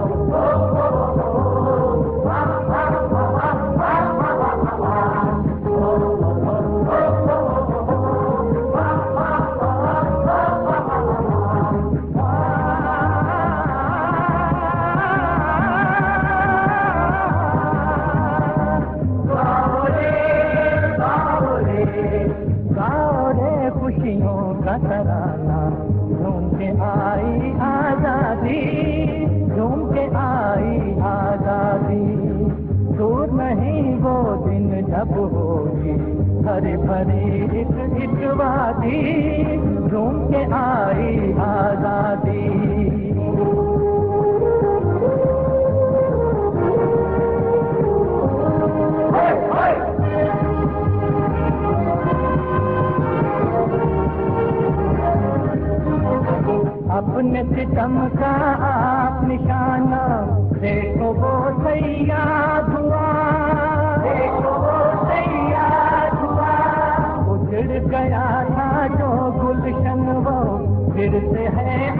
तराना झूम के आई आजादी, झूम के आई आजादी। दूर नहीं वो दिन जब होगी हरी भरी एक वादी, झूम के आई आजादी। अपने सितम का आप निशाना देखो वो तैयार हुआ, देखो वो तैयार हुआ। उजड़ गया था जो गुलशन वो फिर से है